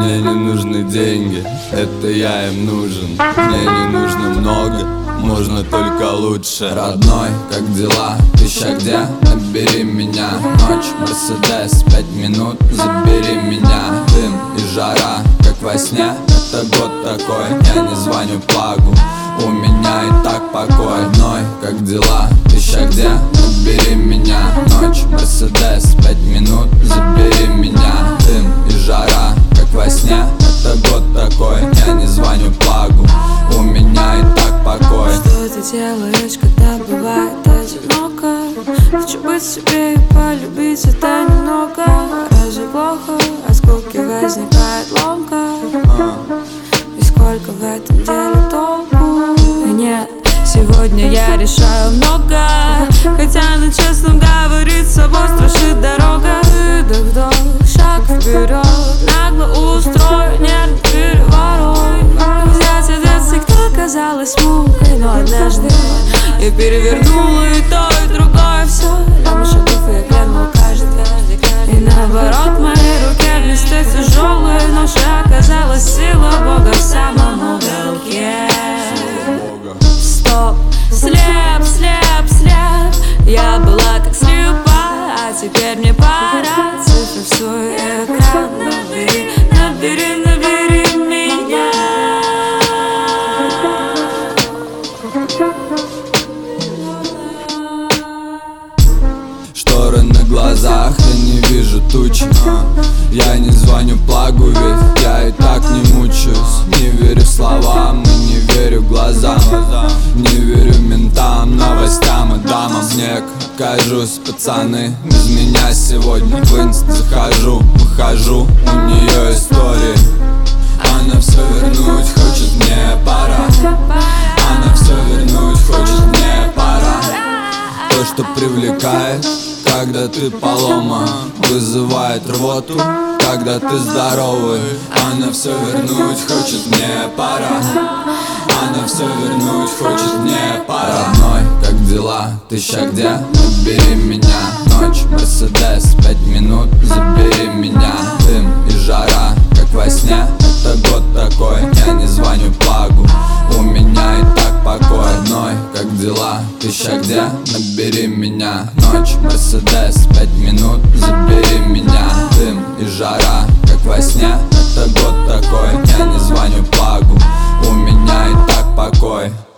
Мне не нужны деньги, это я им нужен. Мне не нужно много, можно только лучше. Родной, как дела? Ты ща где? Набери меня. Ночь, Мерседес, 5 минут, забери меня. Дым и жара, как во сне, это год такой. Я не звоню плагу, у меня и так покой. Родной, как дела? Ты ща где? Набери меня. Ночь, Мерседес, 5 минут, забери меня. Дым и жара, как во сне, это год такой. Я не звоню плагу, у меня и так покой. Что ты делаешь, когда бывает одиноко? Хочу быть себе и полюбить это немного. Разве плохо? От скуки возникает ломка. И сколько в этом деле толку? Нет, сегодня я решаю много. Хотя на честном говорить с собой страшит дорога. Вдох, шаг вперед, нагло устрою нервный переворот. Взять отец, и кто казалось мукой, но однажды я перевернула и то, и другое все. Ляму шагов и я глянул каждый. И наоборот, в моей руке вместо тяжелой ноши оказалась сила Бога в самом уголке. Стоп, слеп, слеп, слеп. Я была так слепа, а теперь мне пора. Цифры в свой экран. Набери, набери, набери меня. Шторы на глазах, я не вижу туч. Я не звоню плагу, ведь я и так не мучаюсь. Не верю словам и не верю глазам. Не верю ментам, новостям и дамам. Снег, кажусь, пацаны, без меня сегодня в инст захожу, выхожу, у нее истории. Она все вернуть хочет, мне пора. Она все вернуть хочет, мне пора. То, что привлекает, когда ты поломан, вызывает рвоту, когда ты здоровый. Она все вернуть хочет, мне пора. Она все вернуть хочет, мне пора. Родной, как дела? Ты ща где? Набери меня. Ночь, Мерседес, 5 минут, забери меня. Дым и жара, как во сне, это год такой. Я не звоню плагу, у меня и так покой. Родной, как дела? Ты ща где? Набери меня. Ночь, Мерседес, 5 минут, забери меня. Дым и жара, как во сне, это год такой. Я не звоню плагу, у меня и так покой.